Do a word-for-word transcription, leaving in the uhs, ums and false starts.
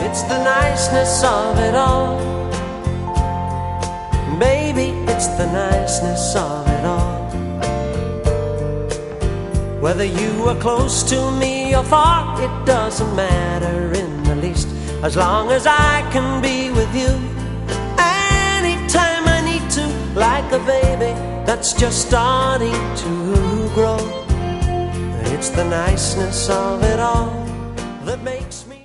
It's the niceness of it all. Baby, it's the niceness of it all. Whether you are close to me or far, it doesn't matter in the least, as long as I can be with you anytime I need to, like a baby that's just starting to grow. It's the niceness of it all that makes me